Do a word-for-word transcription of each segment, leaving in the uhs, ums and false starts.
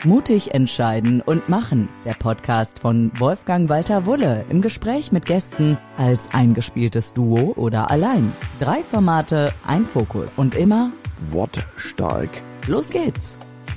Mutig entscheiden und machen. Der Podcast von Wolfgang Walter Wulle im Gespräch mit Gästen als eingespieltes Duo oder allein. Drei Formate, ein Fokus und immer wortstark. Los geht's!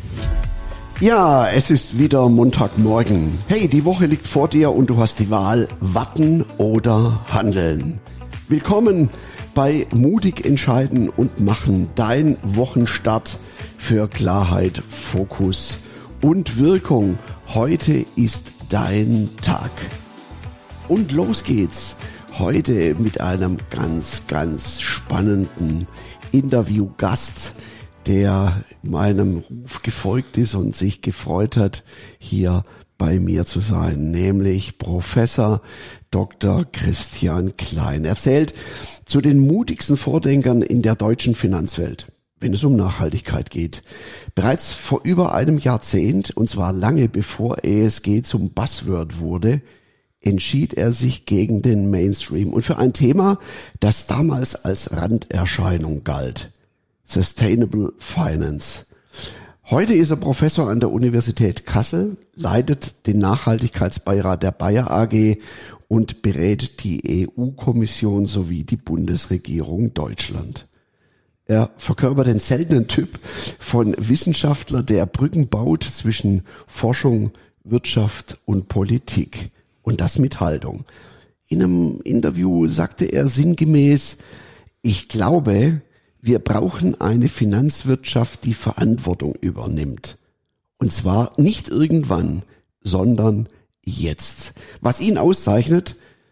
Ja, es ist wieder Montagmorgen. Hey, die Woche liegt vor dir und du hast die Wahl, warten oder handeln. Willkommen bei Mutig entscheiden und machen. Dein Wochenstart für Klarheit, Fokus und Wirkung. Heute ist dein Tag. Und los geht's. Heute mit einem ganz, ganz spannenden Interviewgast, der meinem Ruf gefolgt ist und sich gefreut hat, hier bei mir zu sein, nämlich Professor Doktor Christian Klein. Er zählt zu den mutigsten Vordenkern in der deutschen Finanzwelt, wenn es um Nachhaltigkeit geht. Bereits vor über einem Jahrzehnt, und zwar lange bevor E S G zum Buzzword wurde, entschied er sich gegen den Mainstream und für ein Thema, das damals als Randerscheinung galt: Sustainable Finance. Heute ist er Professor an der Universität Kassel, leitet den Nachhaltigkeitsbeirat der Bayer A G und berät die E U-Kommission sowie die Bundesregierung Deutschland. Er verkörpert den seltenen Typ von Wissenschaftler, der Brücken baut zwischen Forschung, Wirtschaft und Politik. Und das mit Haltung. In einem Interview sagte er sinngemäß: Ich glaube, wir brauchen eine Finanzwirtschaft, die Verantwortung übernimmt. Und zwar nicht irgendwann, sondern jetzt. Was ihn auszeichnet: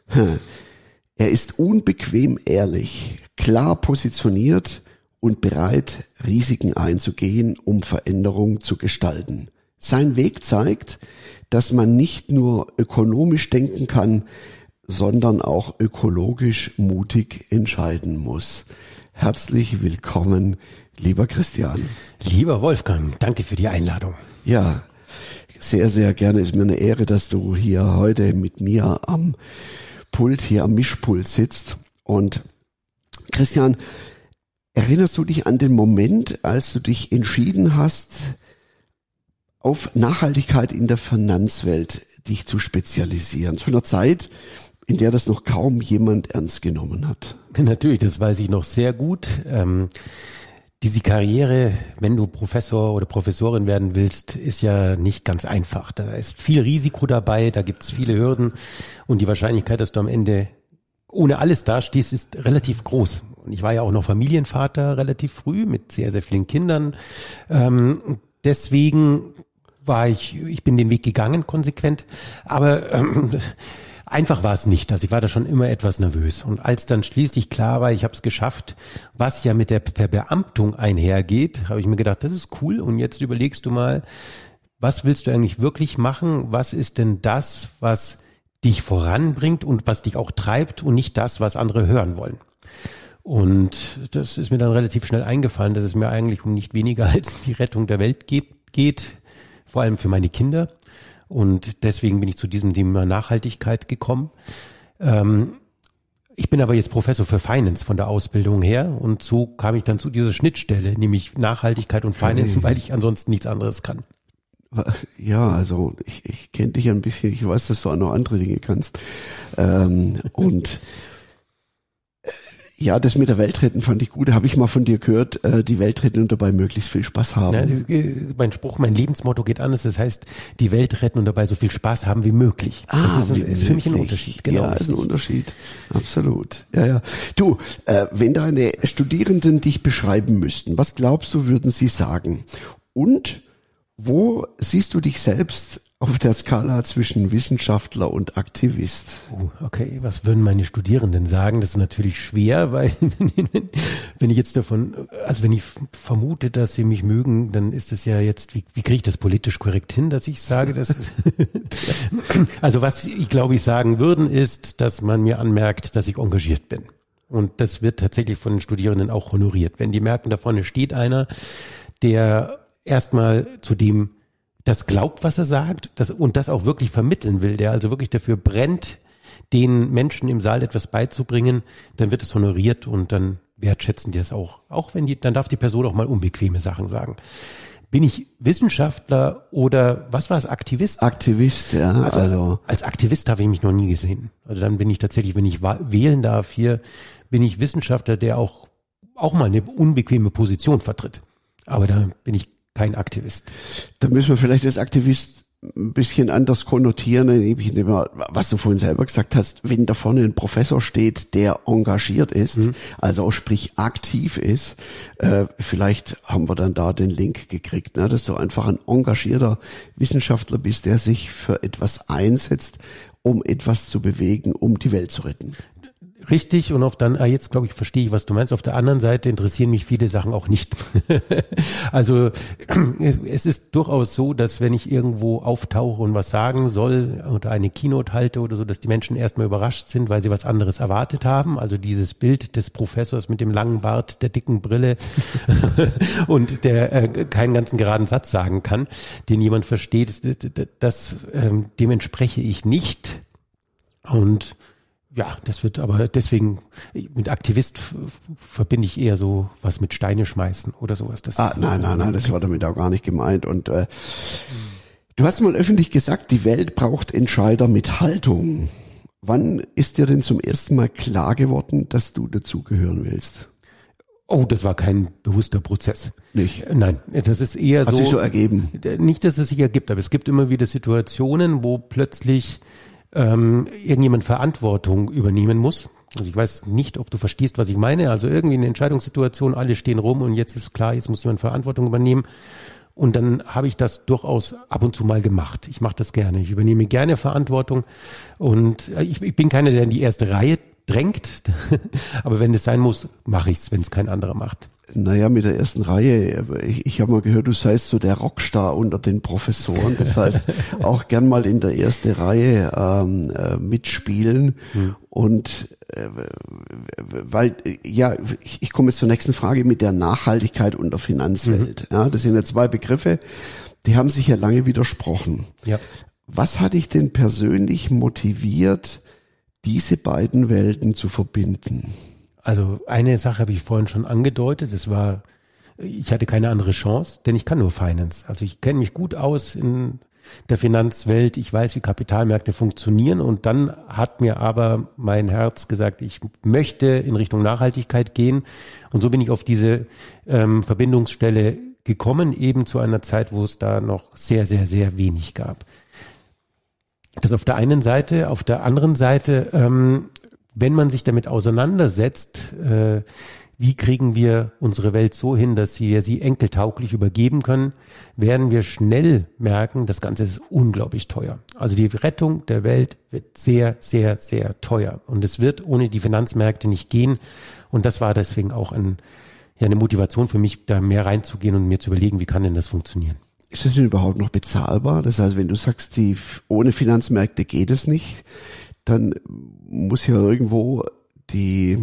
Er ist unbequem ehrlich, klar positioniert und bereit, Risiken einzugehen, um Veränderung zu gestalten. Sein Weg zeigt, dass man nicht nur ökonomisch denken kann, sondern auch ökologisch mutig entscheiden muss. Herzlich willkommen, lieber Christian. Lieber Wolfgang, danke für die Einladung. Ja, sehr, sehr gerne. Ist mir eine Ehre, dass du hier heute mit mir am Pult, hier am Mischpult sitzt. Und Christian, erinnerst du dich an den Moment, als du dich entschieden hast, auf Nachhaltigkeit in der Finanzwelt dich zu spezialisieren? Zu einer Zeit, in der das noch kaum jemand ernst genommen hat. Natürlich, das weiß ich noch sehr gut. Ähm, diese Karriere, wenn du Professor oder Professorin werden willst, ist ja nicht ganz einfach. Da ist viel Risiko dabei, da gibt es viele Hürden und die Wahrscheinlichkeit, dass du am Ende ohne alles dastehst, ist relativ groß. Und ich war ja auch noch Familienvater relativ früh mit sehr, sehr vielen Kindern. Ähm, deswegen war ich, ich bin den Weg gegangen, konsequent, aber ähm, einfach war es nicht. Also ich war da schon immer etwas nervös. Und als dann schließlich klar war, ich habe es geschafft, was ja mit der Verbeamtung einhergeht, habe ich mir gedacht, das ist cool. Und jetzt überlegst du mal, was willst du eigentlich wirklich machen? Was ist denn das, was dich voranbringt und was dich auch treibt und nicht das, was andere hören wollen? Und das ist mir dann relativ schnell eingefallen, dass es mir eigentlich um nicht weniger als die Rettung der Welt geht, geht vor allem für meine Kinder. Und deswegen bin ich zu diesem Thema Nachhaltigkeit gekommen. Ähm, ich bin aber jetzt Professor für Finance von der Ausbildung her und so kam ich dann zu dieser Schnittstelle, nämlich Nachhaltigkeit und Finance, weil ich ansonsten nichts anderes kann. Ja, also ich, ich kenne dich ein bisschen, ich weiß, dass du auch noch andere Dinge kannst. Ähm, und ja, das mit der Welt retten fand ich gut. Habe ich mal von dir gehört, äh, die Welt retten und dabei möglichst viel Spaß haben. Ja, das, mein Spruch, mein Lebensmotto geht anders. Das heißt, die Welt retten und dabei so viel Spaß haben wie möglich. Ah, das ist, wie ist für mich ein Unterschied. Genau, ja, ist ein Unterschied. Absolut. Ja, ja. Du, äh, wenn deine Studierenden dich beschreiben müssten, was glaubst du, würden sie sagen? Und wo siehst du dich selbst auf der Skala zwischen Wissenschaftler und Aktivist? Oh, okay, was würden meine Studierenden sagen? Das ist natürlich schwer, weil wenn ich jetzt davon, also wenn ich vermute, dass sie mich mögen, dann ist es ja jetzt, wie, wie kriege ich das politisch korrekt hin, dass ich sage, dass es also was ich glaube ich sagen würden, ist, dass man mir anmerkt, dass ich engagiert bin. Und das wird tatsächlich von den Studierenden auch honoriert. Wenn die merken, da vorne steht einer, der erstmal zu dem das glaubt, was er sagt, das, und das auch wirklich vermitteln will, der also wirklich dafür brennt, den Menschen im Saal etwas beizubringen, dann wird es honoriert und dann wertschätzen die das auch. Auch wenn die, dann darf die Person auch mal unbequeme Sachen sagen. bin ich Wissenschaftler oder was war es, Aktivist? Aktivist, ja. Also, also als Aktivist habe ich mich noch nie gesehen. Also dann bin ich tatsächlich, wenn ich wählen darf hier, bin ich Wissenschaftler, der auch auch mal eine unbequeme Position vertritt. Aber da bin ich kein Aktivist. Da müssen wir vielleicht als Aktivist ein bisschen anders konnotieren, nämlich was du vorhin selber gesagt hast, wenn da vorne ein Professor steht, der engagiert ist, mhm. also sprich aktiv ist, äh, vielleicht haben wir dann da den Link gekriegt, ne, dass du einfach ein engagierter Wissenschaftler bist, der sich für etwas einsetzt, um etwas zu bewegen, um die Welt zu retten. Richtig, und auf dann, ah, jetzt glaube ich, verstehe ich, was du meinst. Auf der anderen Seite interessieren mich viele Sachen auch nicht. Also es ist durchaus so, dass wenn ich irgendwo auftauche und was sagen soll oder eine Keynote halte oder so, dass die Menschen erstmal überrascht sind, weil sie was anderes erwartet haben. Also dieses Bild des Professors mit dem langen Bart, der dicken Brille und der äh, keinen ganzen geraden Satz sagen kann, den jemand versteht, das, ähm, dem entspreche ich nicht. Und ja, das wird aber deswegen, mit Aktivist f- verbinde ich eher so was mit Steine schmeißen oder sowas. Das ah, nein, nein, nein, das war damit auch gar nicht gemeint. Und äh, du hast mal öffentlich gesagt, die Welt braucht Entscheider mit Haltung. Wann ist dir denn zum ersten Mal klar geworden, dass du dazugehören willst? Oh, das war kein bewusster Prozess. Nicht? Nein, das ist eher Hat so. Hat sich so ergeben? Nicht, dass es sich ergibt, aber es gibt immer wieder Situationen, wo plötzlich ähm, irgendjemand Verantwortung übernehmen muss. Also ich weiß nicht, ob du verstehst, was ich meine. Also irgendwie eine Entscheidungssituation, alle stehen rum und jetzt ist klar, jetzt muss jemand Verantwortung übernehmen. Und dann habe ich das durchaus ab und zu mal gemacht. Ich mache das gerne. Ich übernehme gerne Verantwortung und ich, ich bin keiner, der in die erste Reihe drängt. Aber wenn es sein muss, mache ich es, wenn es kein anderer macht. Naja, mit der ersten Reihe. Ich, ich habe mal gehört, du seist so der Rockstar unter den Professoren. Das heißt, auch gern mal in der ersten Reihe ähm, äh, mitspielen. Hm. Und äh, weil, ja, ich, ich komme jetzt zur nächsten Frage mit der Nachhaltigkeit und der Finanzwelt. Mhm. Ja, das sind ja zwei Begriffe, die haben sich ja lange widersprochen. Ja. Was hat dich denn persönlich motiviert, diese beiden Welten zu verbinden? Also eine Sache habe ich vorhin schon angedeutet, das war, ich hatte keine andere Chance, denn ich kann nur Finance. Also ich kenne mich gut aus in der Finanzwelt, ich weiß, wie Kapitalmärkte funktionieren und dann hat mir aber mein Herz gesagt, ich möchte in Richtung Nachhaltigkeit gehen und so bin ich auf diese ähm, Verbindungsstelle gekommen, eben zu einer Zeit, wo es da noch sehr, sehr, sehr wenig gab. Das auf der einen Seite, auf der anderen Seite, ähm, wenn man sich damit auseinandersetzt, äh, wie kriegen wir unsere Welt so hin, dass wir sie enkeltauglich übergeben können, werden wir schnell merken, das Ganze ist unglaublich teuer. Also die Rettung der Welt wird sehr, sehr, sehr teuer. Und es wird ohne die Finanzmärkte nicht gehen. Und das war deswegen auch ein, ja, eine Motivation für mich, da mehr reinzugehen und mir zu überlegen, wie kann denn das funktionieren. Ist das denn überhaupt noch bezahlbar? Das heißt, wenn du sagst, die ohne Finanzmärkte geht es nicht, dann muss ja irgendwo die,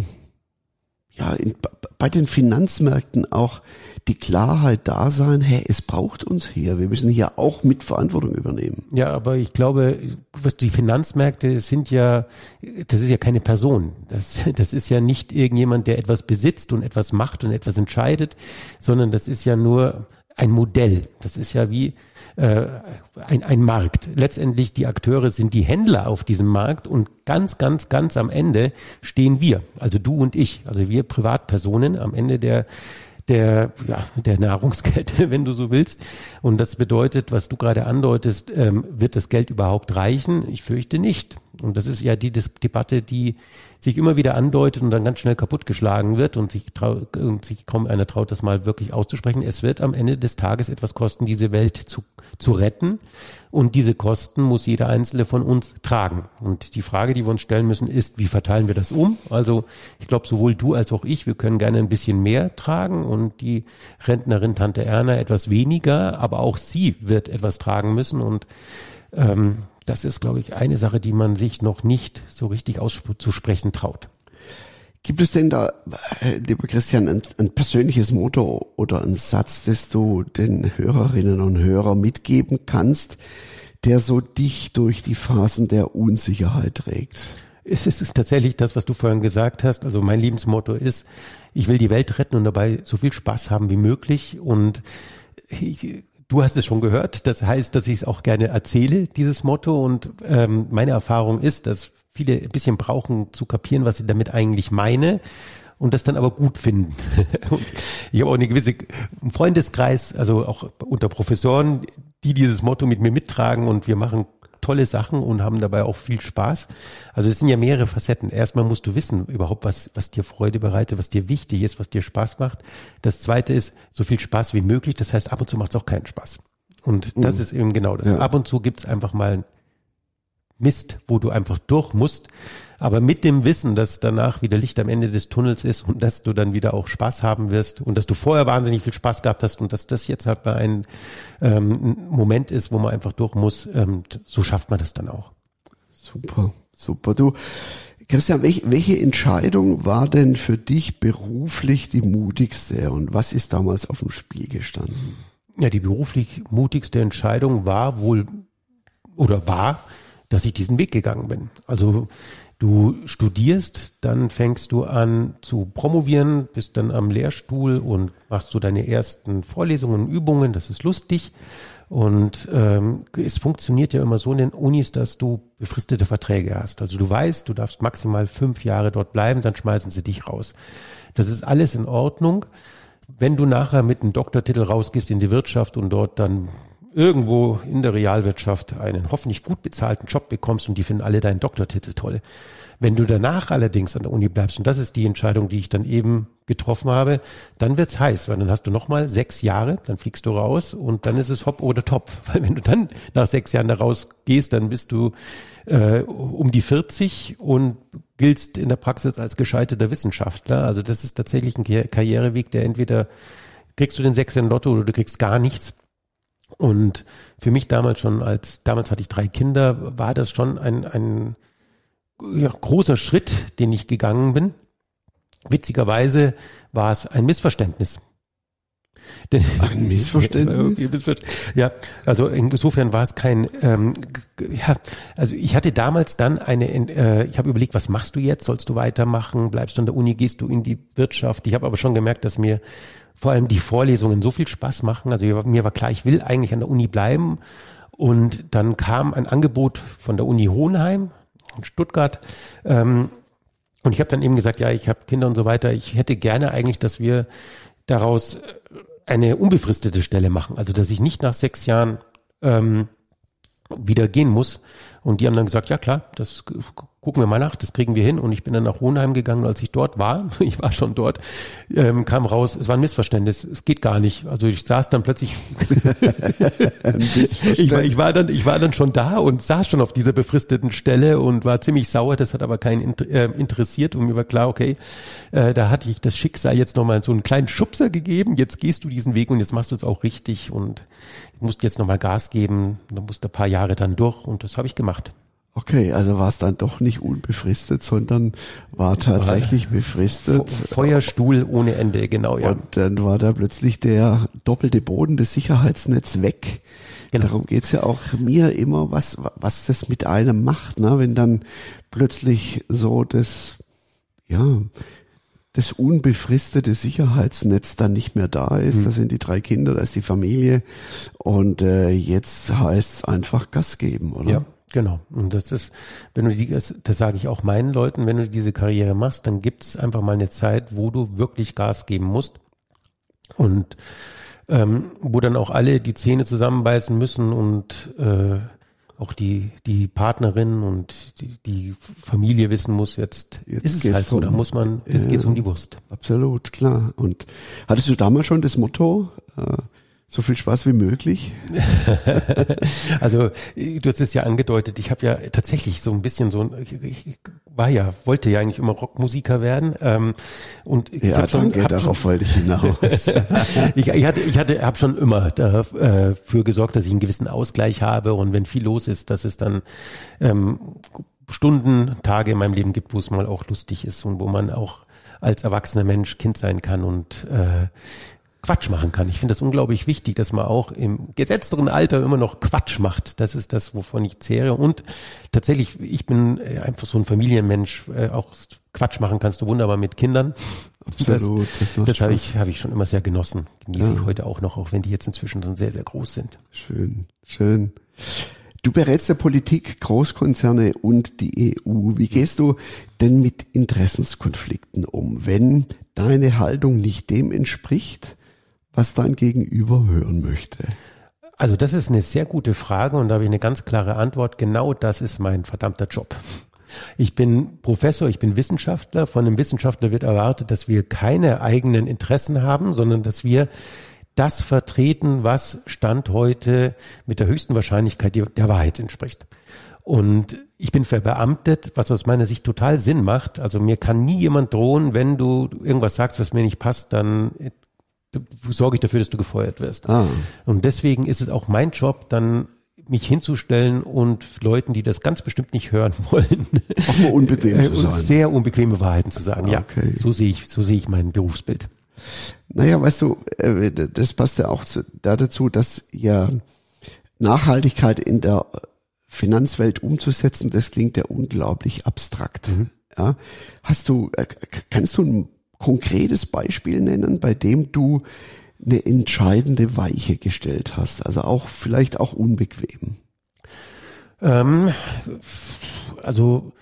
ja, in, bei den Finanzmärkten auch die Klarheit da sein, hey, es braucht uns hier, wir müssen hier auch mit Verantwortung übernehmen. Ja, aber ich glaube, was die Finanzmärkte sind ja, das ist ja keine Person. Das, das ist ja nicht irgendjemand, der etwas besitzt und etwas macht und etwas entscheidet, sondern das ist ja nur ein Modell. Das ist ja wie äh, ein, ein Markt. Letztendlich die Akteure sind die Händler auf diesem Markt und ganz, ganz, ganz am Ende stehen wir, also du und ich, also wir Privatpersonen am Ende der der ja der Nahrungskette, wenn du so willst. Und das bedeutet, was du gerade andeutest, ähm, wird das Geld überhaupt reichen? Ich fürchte nicht. Und das ist ja die Dis- Debatte, die sich immer wieder andeutet und dann ganz schnell kaputtgeschlagen wird und sich, trau- und sich kaum einer traut, das mal wirklich auszusprechen. Es wird am Ende des Tages etwas kosten, diese Welt zu, zu retten. Und diese Kosten muss jeder Einzelne von uns tragen. Und die Frage, die wir uns stellen müssen, ist, wie verteilen wir das um? Also ich glaube, sowohl du als auch ich, wir können gerne ein bisschen mehr tragen und die Rentnerin Tante Erna etwas weniger, aber auch sie wird etwas tragen müssen. Und ähm, das ist, glaube ich, eine Sache, die man sich noch nicht so richtig auszusprechen traut. Gibt es denn da, lieber Christian, ein, ein persönliches Motto oder einen Satz, das du den Hörerinnen und Hörern mitgeben kannst, der so dich durch die Phasen der Unsicherheit trägt? Es ist, es ist tatsächlich das, was du vorhin gesagt hast. Also mein Lebensmotto ist, ich will die Welt retten und dabei so viel Spaß haben wie möglich. Und ich, du hast es schon gehört, das heißt, dass ich es auch gerne erzähle, dieses Motto. Und ähm, meine Erfahrung ist, dass viele ein bisschen brauchen zu kapieren, was ich damit eigentlich meine und das dann aber gut finden. Und ich habe auch eine gewisse Freundeskreis, also auch unter Professoren, die dieses Motto mit mir mittragen und wir machen tolle Sachen und haben dabei auch viel Spaß. Also es sind ja mehrere Facetten. Erstmal musst du wissen überhaupt, was was dir Freude bereitet, was dir wichtig ist, was dir Spaß macht. Das Zweite ist, so viel Spaß wie möglich. Das heißt, ab und zu macht es auch keinen Spaß. Und das mhm. ist eben genau das. Ja. Ab und zu gibt's einfach mal Mist, wo du einfach durch musst. Aber mit dem Wissen, dass danach wieder Licht am Ende des Tunnels ist und dass du dann wieder auch Spaß haben wirst und dass du vorher wahnsinnig viel Spaß gehabt hast und dass das jetzt halt mal ein ähm, Moment ist, wo man einfach durch muss, ähm, so schafft man das dann auch. Super, super. Du, Christian, welche, welche Entscheidung war denn für dich beruflich die mutigste und was ist damals auf dem Spiel gestanden? Ja, die beruflich mutigste Entscheidung war wohl oder war, dass ich diesen Weg gegangen bin. Also du studierst, dann fängst du an zu promovieren, bist dann am Lehrstuhl und machst so deine ersten Vorlesungen und Übungen, das ist lustig. Und ähm, es funktioniert ja immer so in den Unis, dass du befristete Verträge hast. Also du weißt, du darfst maximal fünf Jahre dort bleiben, dann schmeißen sie dich raus. Das ist alles in Ordnung. Wenn du nachher mit einem Doktortitel rausgehst in die Wirtschaft und dort dann irgendwo in der Realwirtschaft einen hoffentlich gut bezahlten Job bekommst und die finden alle deinen Doktortitel toll. Wenn du danach allerdings an der Uni bleibst, und das ist die Entscheidung, die ich dann eben getroffen habe, dann wird's heiß, weil dann hast du nochmal sechs Jahre, dann fliegst du raus und dann ist es hopp oder top. Weil wenn du dann nach sechs Jahren da rausgehst, dann bist du äh, um die vierzig und giltst in der Praxis als gescheiterter Wissenschaftler. Also das ist tatsächlich ein Karriereweg, der entweder kriegst du den Sechser in Lotto oder du kriegst gar nichts. Und für mich damals schon, als damals hatte ich drei Kinder, war das schon ein, ein ja, großer Schritt, den ich gegangen bin. Witzigerweise war es ein Missverständnis. Denn, Ach, ein Missverständnis? Ja, also insofern war es kein, ähm, ja, also ich hatte damals dann eine, äh, ich habe überlegt, was machst du jetzt? Sollst du weitermachen? Bleibst du an der Uni? Gehst du in die Wirtschaft? Ich habe aber schon gemerkt, dass mir vor allem die Vorlesungen so viel Spaß machen. Also mir war klar, ich will eigentlich an der Uni bleiben. Und dann kam ein Angebot von der Uni Hohenheim in Stuttgart. Ähm, und ich habe dann eben gesagt, ja, ich habe Kinder und so weiter. Ich hätte gerne eigentlich, dass wir daraus eine unbefristete Stelle machen. Also dass ich nicht nach sechs Jahren ähm, wieder gehen muss. Und die haben dann gesagt, ja klar, das gucken wir mal nach, das kriegen wir hin. Und ich bin dann nach Hohenheim gegangen, als ich dort war, ich war schon dort, ähm, kam raus, es war ein Missverständnis, es geht gar nicht. Also ich saß dann plötzlich, ich, war, ich, war dann, ich war dann schon da und saß schon auf dieser befristeten Stelle und war ziemlich sauer, das hat aber keinen äh, interessiert. Und mir war klar, okay, äh, da hatte ich das Schicksal jetzt nochmal so einen kleinen Schubser gegeben, jetzt gehst du diesen Weg und jetzt machst du es auch richtig und ich musste jetzt nochmal Gas geben, da musste ein paar Jahre dann durch und das habe ich gemacht. Okay, also war es dann doch nicht unbefristet, sondern war tatsächlich war befristet. Feuerstuhl ohne Ende, genau, ja. Und dann war da plötzlich der doppelte Boden des Sicherheitsnetz weg. Genau. Darum geht's ja auch mir immer, was was das mit einem macht, ne? Wenn dann plötzlich so das, ja, das unbefristete Sicherheitsnetz dann nicht mehr da ist. Mhm. Da sind die drei Kinder, da ist die Familie und äh, jetzt heißt's einfach Gas geben, oder? Ja. Genau. Und das ist, wenn du die, das, das sage ich auch meinen Leuten, wenn du diese Karriere machst, dann gibt's einfach mal eine Zeit, wo du wirklich Gas geben musst und ähm, wo dann auch alle die Zähne zusammenbeißen müssen und äh, auch die die Partnerin und die, die Familie wissen muss, jetzt, jetzt ist es halt so, um, da muss man, jetzt ja, geht's um die Wurst. Absolut, klar. Und hattest du damals schon das Motto, äh, so viel Spaß wie möglich? Also du hast es ja angedeutet, ich habe ja tatsächlich so ein bisschen so ein, ich, ich war ja, wollte ja eigentlich immer Rockmusiker werden. Ähm, und ich ja, hab schon, danke, hab darauf schon, wollte ich hinaus. ich, ich hatte, ich hatte, habe schon immer dafür gesorgt, dass ich einen gewissen Ausgleich habe und wenn viel los ist, dass es dann ähm, Stunden, Tage in meinem Leben gibt, wo es mal auch lustig ist und wo man auch als erwachsener Mensch Kind sein kann und äh, Quatsch machen kann. Ich finde das unglaublich wichtig, dass man auch im gesetzteren Alter immer noch Quatsch macht. Das ist das, wovon ich zehre. Und tatsächlich, ich bin einfach so ein Familienmensch. Auch Quatsch machen kannst du wunderbar mit Kindern. Absolut. Das, das, das habe ich, habe ich schon immer sehr genossen. Genieße ja. ich heute auch noch, auch wenn die jetzt inzwischen schon sehr, sehr groß sind. Schön, schön. Du berätst der Politik, Großkonzerne und die E U. Wie gehst du denn mit Interessenskonflikten um, wenn deine Haltung nicht dem entspricht, was dein Gegenüber hören möchte? Also das ist eine sehr gute Frage und da habe ich eine ganz klare Antwort. Genau das ist mein verdammter Job. Ich bin Professor, ich bin Wissenschaftler. Von einem Wissenschaftler wird erwartet, dass wir keine eigenen Interessen haben, sondern dass wir das vertreten, was Stand heute mit der höchsten Wahrscheinlichkeit der Wahrheit entspricht. Und ich bin verbeamtet, was aus meiner Sicht total Sinn macht. Also mir kann nie jemand drohen, wenn du irgendwas sagst, was mir nicht passt, dann sorge ich dafür, dass du gefeuert wirst. Ah. Und deswegen ist es auch mein Job, dann mich hinzustellen und Leuten, die das ganz bestimmt nicht hören wollen, auch mal unbequem zu sein. Sehr unbequeme Wahrheiten zu sagen. Okay. Ja, so sehe ich, so sehe ich mein Berufsbild. Naja, weißt du, das passt ja auch da dazu, dass ja Nachhaltigkeit in der Finanzwelt umzusetzen, das klingt ja unglaublich abstrakt. Mhm. Ja, hast du, kannst du ein konkretes Beispiel nennen, bei dem du eine entscheidende Weiche gestellt hast, also auch vielleicht auch unbequem? Ähm, also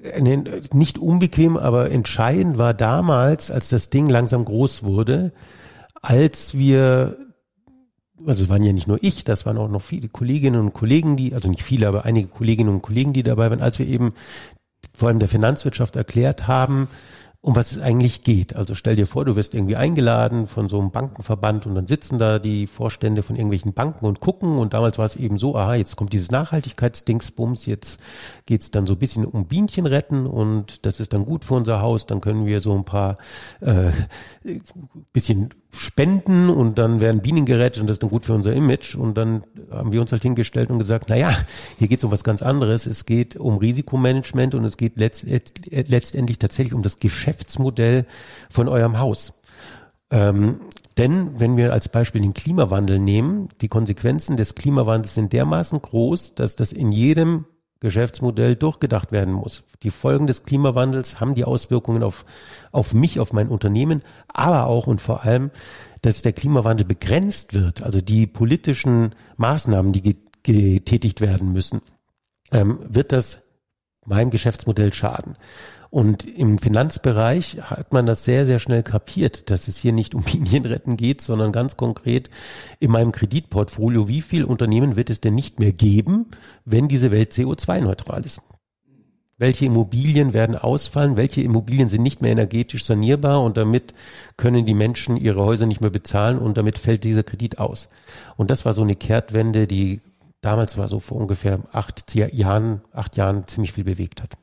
nicht unbequem, aber entscheidend war damals, als das Ding langsam groß wurde, als wir, also es waren ja nicht nur ich, das waren auch noch viele Kolleginnen und Kollegen, die, also nicht viele, aber einige Kolleginnen und Kollegen, die dabei waren, als wir eben vor allem der Finanzwirtschaft erklärt haben, um was es eigentlich geht. Also stell dir vor, du wirst irgendwie eingeladen von so einem Bankenverband und dann sitzen da die Vorstände von irgendwelchen Banken und gucken und damals war es eben so, aha, jetzt kommt dieses Nachhaltigkeitsdingsbums, jetzt geht's dann so ein bisschen um Bienchen retten und das ist dann gut für unser Haus, dann können wir so ein paar äh, bisschen spenden und dann werden Bienen gerettet und das ist dann gut für unser Image und dann haben wir uns halt hingestellt und gesagt, naja, hier geht es um was ganz anderes, es geht um Risikomanagement und es geht letzt, letztendlich tatsächlich um das Geschäftsmodell von eurem Haus. Ähm, denn wenn wir als Beispiel den Klimawandel nehmen, die Konsequenzen des Klimawandels sind dermaßen groß, dass das in jedem Geschäftsmodell durchgedacht werden muss. Die Folgen des Klimawandels haben die Auswirkungen auf, auf mich, auf mein Unternehmen, aber auch und vor allem, dass der Klimawandel begrenzt wird. Also die politischen Maßnahmen, die getätigt werden müssen, ähm, wird das meinem Geschäftsmodell schaden. Und im Finanzbereich hat man das sehr, sehr schnell kapiert, dass es hier nicht um Binienretten geht, sondern ganz konkret in meinem Kreditportfolio, wie viel Unternehmen wird es denn nicht mehr geben, wenn diese Welt C O zwei neutral ist? Welche Immobilien werden ausfallen? Welche Immobilien sind nicht mehr energetisch sanierbar und damit können die Menschen ihre Häuser nicht mehr bezahlen und damit fällt dieser Kredit aus? Und das war so eine Kehrtwende, die damals war so vor ungefähr acht Jahren, acht Jahren ziemlich viel bewegt hat.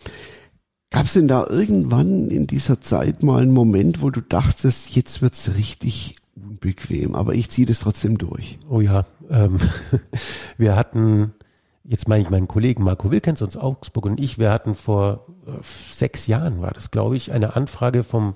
Gab es denn da irgendwann in dieser Zeit mal einen Moment, wo du dachtest, jetzt wird's richtig unbequem, aber ich ziehe das trotzdem durch? Oh ja, ähm, wir hatten, jetzt meine ich meinen Kollegen Marco Wilkens aus Augsburg und ich, wir hatten vor äh, sechs Jahren, war das glaube ich, eine Anfrage vom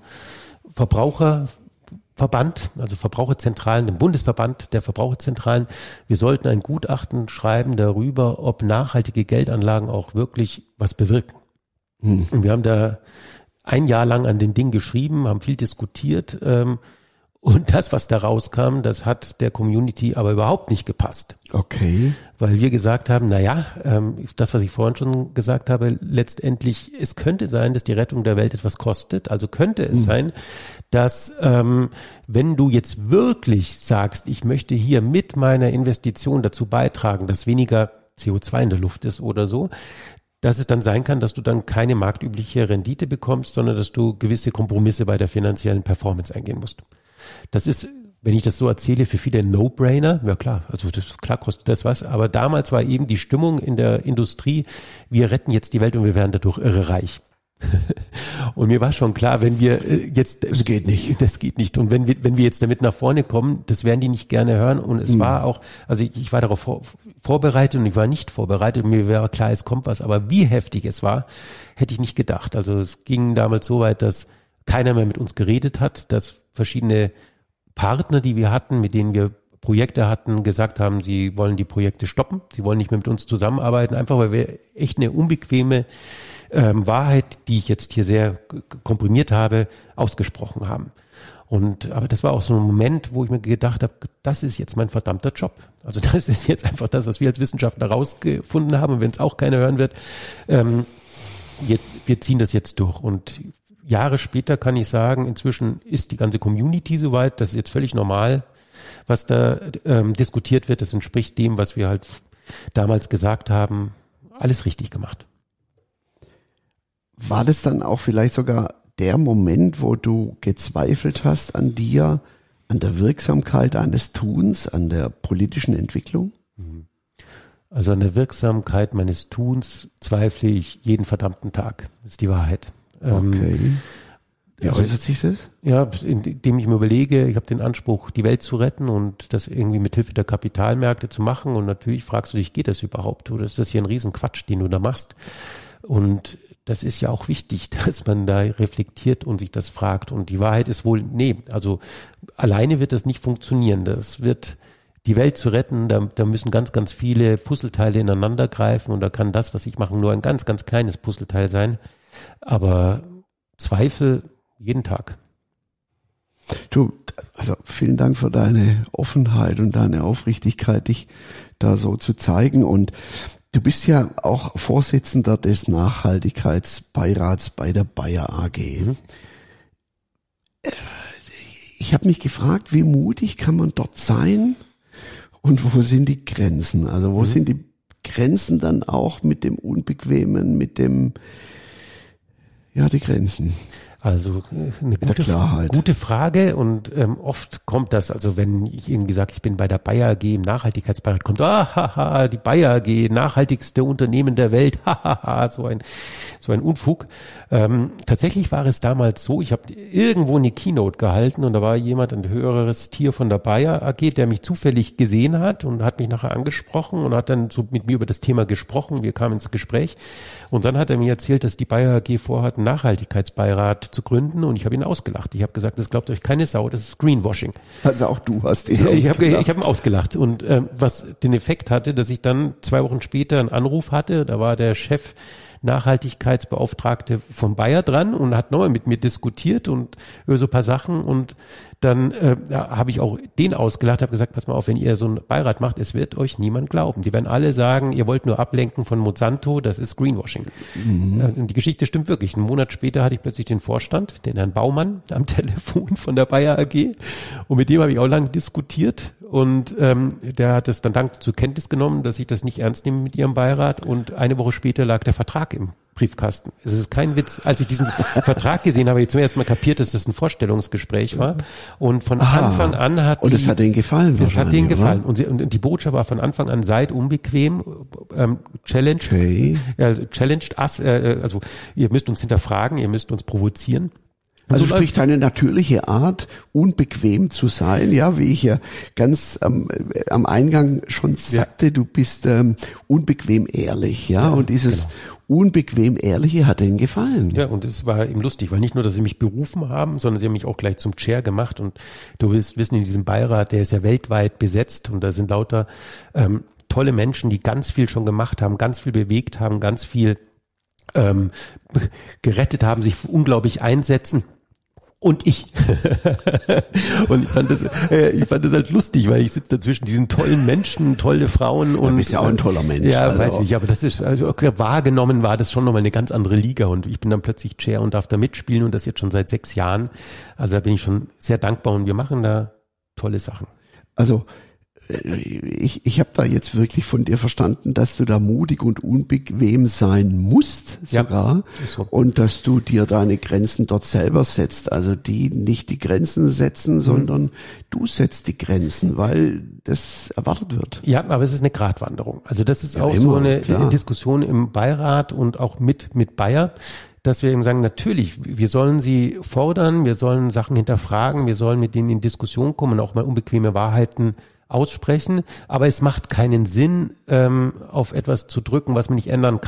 Verbraucherverband, also Verbraucherzentralen, dem Bundesverband der Verbraucherzentralen. Wir sollten ein Gutachten schreiben darüber, ob nachhaltige Geldanlagen auch wirklich was bewirken. Hm. Und wir haben da ein Jahr lang an den Ding geschrieben, haben viel diskutiert ähm, und das, was da rauskam, das hat der Community aber überhaupt nicht gepasst. Okay. Weil wir gesagt haben, na ja, ähm, das, was ich vorhin schon gesagt habe, letztendlich, es könnte sein, dass die Rettung der Welt etwas kostet. Also könnte es hm. sein, dass ähm, wenn du jetzt wirklich sagst, ich möchte hier mit meiner Investition dazu beitragen, dass weniger C O zwei in der Luft ist oder so, dass es dann sein kann, dass du dann keine marktübliche Rendite bekommst, sondern dass du gewisse Kompromisse bei der finanziellen Performance eingehen musst. Das ist, wenn ich das so erzähle, für viele ein No-Brainer. Ja klar, also das, klar kostet das was, aber damals war eben die Stimmung in der Industrie, wir retten jetzt die Welt und wir werden dadurch irre reich. Und mir war schon klar, wenn wir jetzt, das geht nicht, das geht nicht. Und wenn wir, wenn wir jetzt damit nach vorne kommen, das werden die nicht gerne hören. Und es mhm. war auch, also ich, ich war darauf vor, vorbereitet und ich war nicht vorbereitet. Und mir war klar, es kommt was. Aber wie heftig es war, hätte ich nicht gedacht. Also es ging damals so weit, dass keiner mehr mit uns geredet hat, dass verschiedene Partner, die wir hatten, mit denen wir Projekte hatten, gesagt haben, sie wollen die Projekte stoppen, sie wollen nicht mehr mit uns zusammenarbeiten, einfach weil wir echt eine unbequeme ähm, Wahrheit, die ich jetzt hier sehr komprimiert habe, ausgesprochen haben. Und aber das war auch so ein Moment, wo ich mir gedacht habe, das ist jetzt mein verdammter Job. Also das ist jetzt einfach das, was wir als Wissenschaftler rausgefunden haben. Und wenn es auch keiner hören wird, ähm, wir, wir ziehen das jetzt durch. Und Jahre später kann ich sagen, inzwischen ist die ganze Community soweit, das ist jetzt völlig normal, was da ähm, diskutiert wird. Das entspricht dem, was wir halt damals gesagt haben, alles richtig gemacht. War das dann auch vielleicht sogar der Moment, wo du gezweifelt hast an dir, an der Wirksamkeit deines Tuns, an der politischen Entwicklung? Also an der Wirksamkeit meines Tuns zweifle ich jeden verdammten Tag. Das ist die Wahrheit. Okay. Wie also, äußert sich das? Ja, indem ich mir überlege, ich habe den Anspruch, die Welt zu retten und das irgendwie mit Hilfe der Kapitalmärkte zu machen. Und natürlich fragst du dich, geht das überhaupt? Oder ist das hier ein Riesenquatsch, den du da machst? Und das ist ja auch wichtig, dass man da reflektiert und sich das fragt. Und die Wahrheit ist wohl, nee, also alleine wird das nicht funktionieren. Das wird, die Welt zu retten, da, da müssen ganz, ganz viele Puzzleteile ineinander greifen und da kann das, was ich mache, nur ein ganz, ganz kleines Puzzleteil sein. Aber Zweifel jeden Tag. Du, also vielen Dank für deine Offenheit und deine Aufrichtigkeit, dich da so zu zeigen. Und du bist ja auch Vorsitzender des Nachhaltigkeitsbeirats bei der Bayer A G. Mhm. Ich habe mich gefragt, wie mutig kann man dort sein und wo sind die Grenzen? Also wo mhm. sind die Grenzen dann auch mit dem Unbequemen, mit dem, ja, die Grenzen? Also eine gute, gute Frage und ähm, oft kommt das, also wenn ich irgendwie sage, ich bin bei der Bayer A G im Nachhaltigkeitsbeirat, kommt, ah, haha, die Bayer A G, nachhaltigste Unternehmen der Welt, hahaha, so ein so ein Unfug. Ähm, tatsächlich war es damals so, ich habe irgendwo eine Keynote gehalten und da war jemand, ein höheres Tier von der Bayer A G, der mich zufällig gesehen hat und hat mich nachher angesprochen und hat dann so mit mir über das Thema gesprochen. Wir kamen ins Gespräch und dann hat er mir erzählt, dass die Bayer A G vorhat, einen Nachhaltigkeitsbeirat zu gründen und ich habe ihn ausgelacht. Ich habe gesagt, das glaubt euch keine Sau, das ist Greenwashing. Also auch du hast ihn ja, ausgelacht. Ich habe ich hab ihn ausgelacht und ähm, was den Effekt hatte, dass ich dann zwei Wochen später einen Anruf hatte, da war der Chef Nachhaltigkeitsbeauftragte von Bayer dran und hat nochmal mit mir diskutiert und über so ein paar Sachen und dann äh, habe ich auch den ausgelacht, habe gesagt, pass mal auf, wenn ihr so einen Beirat macht, es wird euch niemand glauben. Die werden alle sagen, ihr wollt nur ablenken von Monsanto, das ist Greenwashing. Mhm. Äh, und die Geschichte stimmt wirklich. Einen Monat später hatte ich plötzlich den Vorstand, den Herrn Baumann am Telefon von der Bayer A G und mit dem habe ich auch lange diskutiert und ähm, der hat es dann dankend zur Kenntnis genommen, dass ich das nicht ernst nehme mit ihrem Beirat und eine Woche später lag der Vertrag im Briefkasten. Es ist kein Witz. Als ich diesen Vertrag gesehen habe, habe ich zum ersten Mal kapiert, dass das ein Vorstellungsgespräch war. Und von Aha. Anfang an hat und es hat denen gefallen. Das hat denen gefallen. Und, sie, und die Botschaft war von Anfang an: Seid unbequem, ähm, challenge, okay. äh, challenged us. Äh, also ihr müsst uns hinterfragen, ihr müsst uns provozieren. Also so sprich deine natürliche Art, unbequem zu sein, ja, wie ich ja ganz ähm, am Eingang schon sagte, ja. du bist ähm, unbequem ehrlich, ja, ja und dieses genau. unbequem Ehrliche hat denen gefallen. Ja, und es war eben lustig, weil nicht nur, dass sie mich berufen haben, sondern sie haben mich auch gleich zum Chair gemacht und du wirst wissen, in diesem Beirat, der ist ja weltweit besetzt und da sind lauter ähm, tolle Menschen, die ganz viel schon gemacht haben, ganz viel bewegt haben, ganz viel ähm, gerettet haben, sich unglaublich einsetzen. Und ich. Und ich fand das, äh, ich fand das halt lustig, weil ich sitze da zwischen diesen tollen Menschen, tolle Frauen und. Du bist ja auch ein toller Mensch. Ja, also. weiß ich, aber das ist, also okay, wahrgenommen war das schon nochmal eine ganz andere Liga und ich bin dann plötzlich Chair und darf da mitspielen und das jetzt schon seit sechs Jahren. Also da bin ich schon sehr dankbar und wir machen da tolle Sachen. Also, ich, ich habe da jetzt wirklich von dir verstanden, dass du da mutig und unbequem sein musst sogar ja, so. Und dass du dir deine Grenzen dort selber setzt. Also die nicht die Grenzen setzen, mhm. sondern du setzt die Grenzen, weil das erwartet wird. Ja, aber es ist eine Gratwanderung. Also das ist ja, auch immer, so eine klar. Diskussion im Beirat und auch mit mit Bayer, dass wir eben sagen, natürlich, wir sollen sie fordern, wir sollen Sachen hinterfragen, wir sollen mit denen in Diskussion kommen und auch mal unbequeme Wahrheiten aussprechen, aber es macht keinen Sinn, ähm, auf etwas zu drücken, was man nicht ändern kann.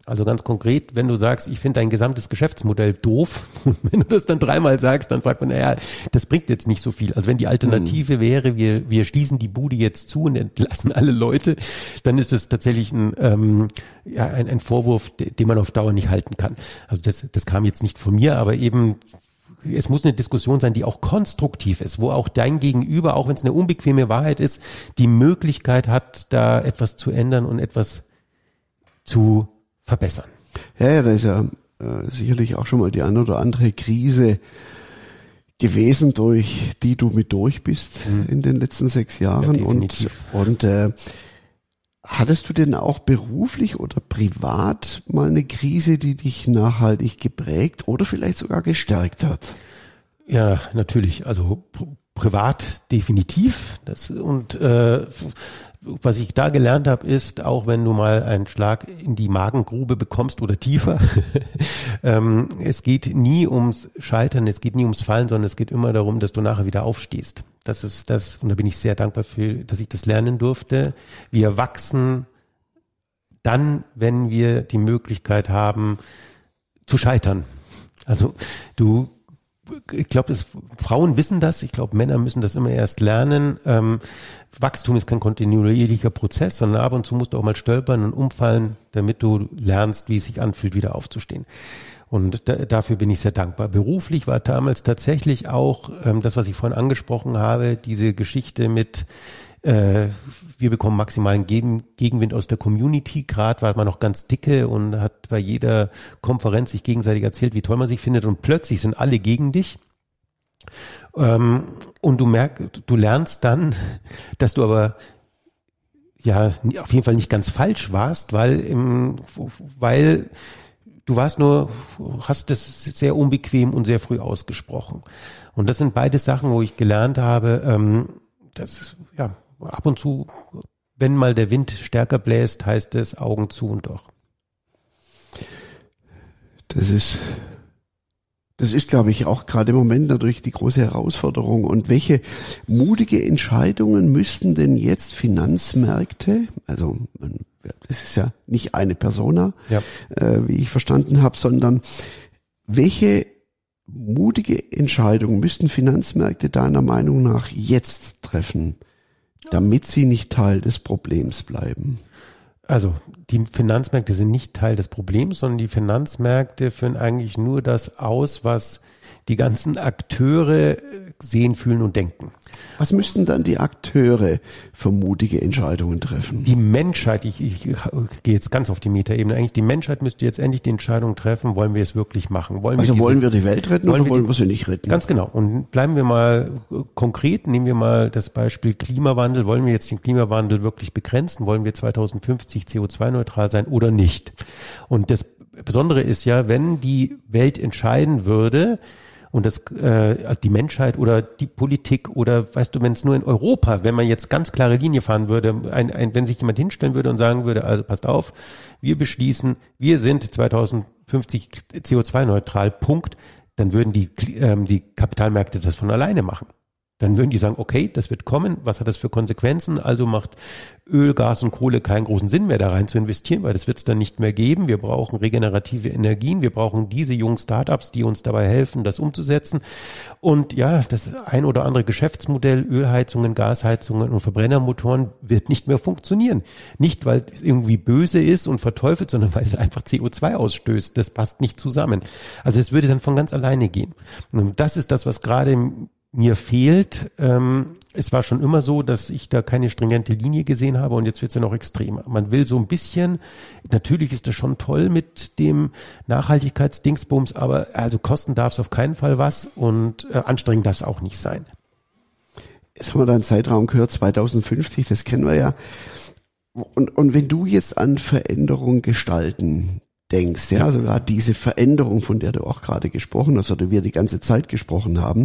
Also ganz konkret, wenn du sagst, ich finde dein gesamtes Geschäftsmodell doof, und wenn du das dann dreimal sagst, dann fragt man, naja, das bringt jetzt nicht so viel. Also wenn die Alternative mhm. wäre, wir wir schließen die Bude jetzt zu und entlassen alle Leute, dann ist das tatsächlich ein, ähm, ja, ein, ein Vorwurf, den man auf Dauer nicht halten kann. Also das, das kam jetzt nicht von mir, aber eben es muss eine Diskussion sein, die auch konstruktiv ist, wo auch dein Gegenüber, auch wenn es eine unbequeme Wahrheit ist, die Möglichkeit hat, da etwas zu ändern und etwas zu verbessern. Ja, ja, da ist ja äh, sicherlich auch schon mal die eine oder andere Krise gewesen, durch die du mit durch bist mhm. in den letzten sechs Jahren. Ja, und und äh, hattest du denn auch beruflich oder privat mal eine Krise, die dich nachhaltig geprägt oder vielleicht sogar gestärkt hat? Ja, natürlich. Also pr- privat definitiv. Das und äh, was ich da gelernt habe, ist, auch wenn du mal einen Schlag in die Magengrube bekommst oder tiefer, ähm, es geht nie ums Scheitern, es geht nie ums Fallen, sondern es geht immer darum, dass du nachher wieder aufstehst. Das ist das, und da bin ich sehr dankbar für, dass ich das lernen durfte. Wir wachsen dann, wenn wir die Möglichkeit haben, zu scheitern. Also du Ich glaube, Frauen wissen das. Ich glaube, Männer müssen das immer erst lernen. Ähm, Wachstum ist kein kontinuierlicher Prozess, sondern ab und zu musst du auch mal stolpern und umfallen, damit du lernst, wie es sich anfühlt, wieder aufzustehen. Und da, dafür bin ich sehr dankbar. Beruflich war damals tatsächlich auch ähm, das, was ich vorhin angesprochen habe, diese Geschichte mit äh, wir bekommen maximalen Gegen, Gegenwind aus der Community. Gerade war man noch ganz dicke und hat bei jeder Konferenz sich gegenseitig erzählt, wie toll man sich findet. Und plötzlich sind alle gegen dich. Ähm, und du merkst, du lernst dann, dass du aber ja auf jeden Fall nicht ganz falsch warst, weil im, weil du warst nur, hast das sehr unbequem und sehr früh ausgesprochen. Und das sind beide Sachen, wo ich gelernt habe, ähm, dass ja ab und zu, wenn mal der Wind stärker bläst, heißt es Augen zu und doch. Das ist, das ist, glaube ich, auch gerade im Moment natürlich die große Herausforderung. Und welche mutige Entscheidungen müssten denn jetzt Finanzmärkte, also das ist ja nicht eine Persona, ja. äh, wie ich verstanden habe, sondern welche mutige Entscheidungen müssten Finanzmärkte deiner Meinung nach jetzt treffen, damit sie nicht Teil des Problems bleiben? Also die Finanzmärkte sind nicht Teil des Problems, sondern die Finanzmärkte führen eigentlich nur das aus, was die ganzen Akteure sehen, fühlen und denken. Was müssten dann die Akteure für mutige Entscheidungen treffen? Die Menschheit, ich, ich, ich gehe jetzt ganz auf die Metaebene, eigentlich die Menschheit müsste jetzt endlich die Entscheidung treffen, wollen wir es wirklich machen? Wollen also wir diese, wollen wir die Welt retten wollen oder wir wollen die, wir sie nicht retten? Ganz genau. Und bleiben wir mal konkret, nehmen wir mal das Beispiel Klimawandel. Wollen wir jetzt den Klimawandel wirklich begrenzen? Wollen wir zweitausendfünfzig C O zwei neutral sein oder nicht? Und das Besondere ist ja, wenn die Welt entscheiden würde, und das äh, die Menschheit oder die Politik oder weißt du, wenn es nur in Europa, wenn man jetzt ganz klare Linie fahren würde, ein, ein, wenn sich jemand hinstellen würde und sagen würde, also passt auf, wir beschließen, wir sind zweitausendfünfzig C O zwei neutral, Punkt, dann würden die ähm, die Kapitalmärkte das von alleine machen. Dann würden die sagen, okay, das wird kommen, was hat das für Konsequenzen? Also macht Öl, Gas und Kohle keinen großen Sinn mehr da rein zu investieren, weil das wird es dann nicht mehr geben. Wir brauchen regenerative Energien, wir brauchen diese jungen Startups, die uns dabei helfen, das umzusetzen. Und ja, das ein oder andere Geschäftsmodell, Ölheizungen, Gasheizungen und Verbrennermotoren wird nicht mehr funktionieren. Nicht, weil es irgendwie böse ist und verteufelt, sondern weil es einfach C O zwei ausstößt. Das passt nicht zusammen. Also es würde dann von ganz alleine gehen. Und das ist das, was gerade mir fehlt. Ähm, es war schon immer so, dass ich da keine stringente Linie gesehen habe und jetzt wird es ja noch extremer. Man will so ein bisschen, natürlich ist das schon toll mit dem Nachhaltigkeitsdingsbums, aber also kosten darf es auf keinen Fall was und äh, anstrengend darf es auch nicht sein. Jetzt haben wir da einen Zeitraum gehört, zweitausendfünfzig, das kennen wir ja. Und, und wenn du jetzt an Veränderung gestalten denkst, ja, also gerade diese Veränderung, von der du auch gerade gesprochen hast oder wir die ganze Zeit gesprochen haben,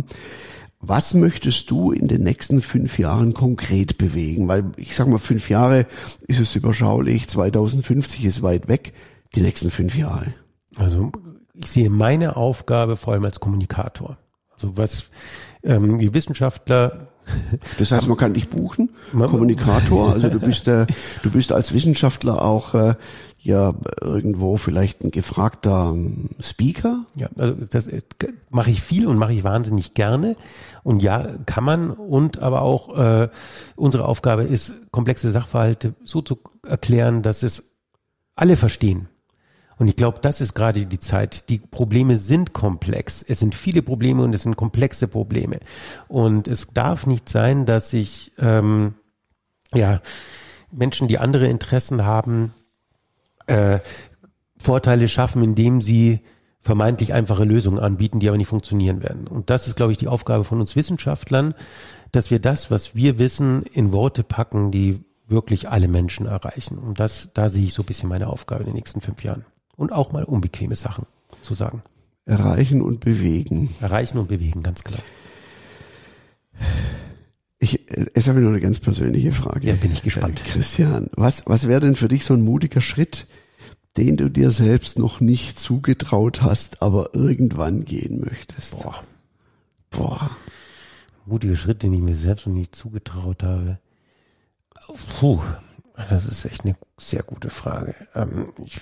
was möchtest du in den nächsten fünf Jahren konkret bewegen? Weil ich sag mal, fünf Jahre ist es überschaulich, zweitausendfünfzig ist weit weg, die nächsten fünf Jahre. Also ich sehe meine Aufgabe vor allem als Kommunikator. Also was ähm, wir Wissenschaftler. Das heißt, man kann dich buchen, Kommunikator. Also du bist äh, du bist als Wissenschaftler auch äh, ja irgendwo vielleicht ein gefragter Speaker? Ja, also das mache ich viel und mache ich wahnsinnig gerne. Und ja, kann man. Und aber auch äh, unsere Aufgabe ist, komplexe Sachverhalte so zu erklären, dass es alle verstehen. Und ich glaube, das ist gerade die Zeit. Die Probleme sind komplex. Es sind viele Probleme und es sind komplexe Probleme. Und es darf nicht sein, dass sich ähm, ja Menschen, die andere Interessen haben, äh, Vorteile schaffen, indem sie vermeintlich einfache Lösungen anbieten, die aber nicht funktionieren werden. Und das ist, glaube ich, die Aufgabe von uns Wissenschaftlern, dass wir das, was wir wissen, in Worte packen, die wirklich alle Menschen erreichen. Und das, da sehe ich so ein bisschen meine Aufgabe in den nächsten fünf Jahren. Und auch mal unbequeme Sachen zu sagen. Erreichen und bewegen. Erreichen und bewegen, ganz klar. Ich, jetzt habe ich noch eine ganz persönliche Frage. Ja, bin ich gespannt. Äh, Christian, was, was wäre denn für dich so ein mutiger Schritt, den du dir selbst noch nicht zugetraut hast, aber irgendwann gehen möchtest? Boah. Boah. Mutiger Schritt, den ich mir selbst noch nicht zugetraut habe. Puh, das ist echt eine sehr gute Frage. Ähm, ich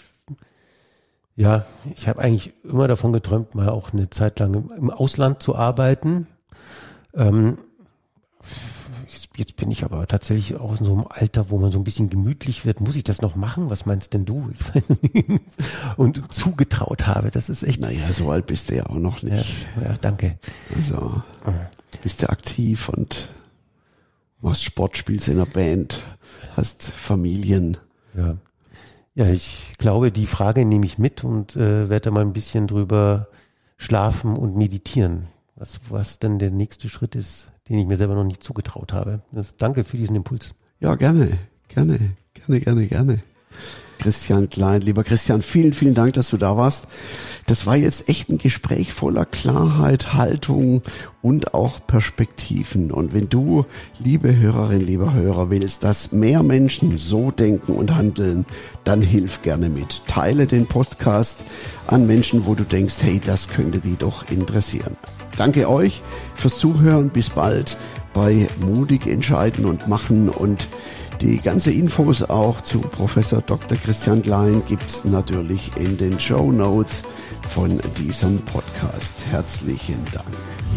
Ja, ich habe eigentlich immer davon geträumt, mal auch eine Zeit lang im, im Ausland zu arbeiten. Ähm, jetzt, jetzt bin ich aber tatsächlich auch in so einem Alter, wo man so ein bisschen gemütlich wird. Muss ich das noch machen? Was meinst denn du? Ich weiß nicht. Und zugetraut habe, das ist echt... Naja, so alt bist du ja auch noch nicht. Ja, ja, danke. Also, bist du aktiv und machst Sport, spielst in einer Band, hast Familien. Ja. Ja, ich glaube, die Frage nehme ich mit und äh, werde mal ein bisschen drüber schlafen und meditieren. Was, was denn der nächste Schritt ist, den ich mir selber noch nicht zugetraut habe. Das, danke für diesen Impuls. Ja, gerne, gerne, gerne, gerne, gerne. Christian Klein, lieber Christian, vielen, vielen Dank, dass du da warst. Das war jetzt echt ein Gespräch voller Klarheit, Haltung und auch Perspektiven. Und wenn du, liebe Hörerin, lieber Hörer, willst, dass mehr Menschen so denken und handeln, dann hilf gerne mit. Teile den Podcast an Menschen, wo du denkst, hey, das könnte die doch interessieren. Danke euch fürs Zuhören. Bis bald bei Mutig entscheiden und machen. Und die ganze Infos auch zu Professor Doktor Christian Klein gibt's natürlich in den Shownotes von diesem Podcast. Herzlichen Dank.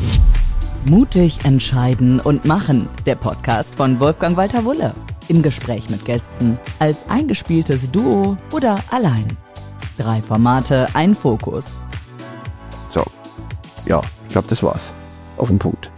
Mutig entscheiden und machen. Der Podcast von Wolfgang Walter Wulle. Im Gespräch mit Gästen, als eingespieltes Duo oder allein. Drei Formate, ein Fokus. So, ja, ich glaube, das war's. Auf den Punkt.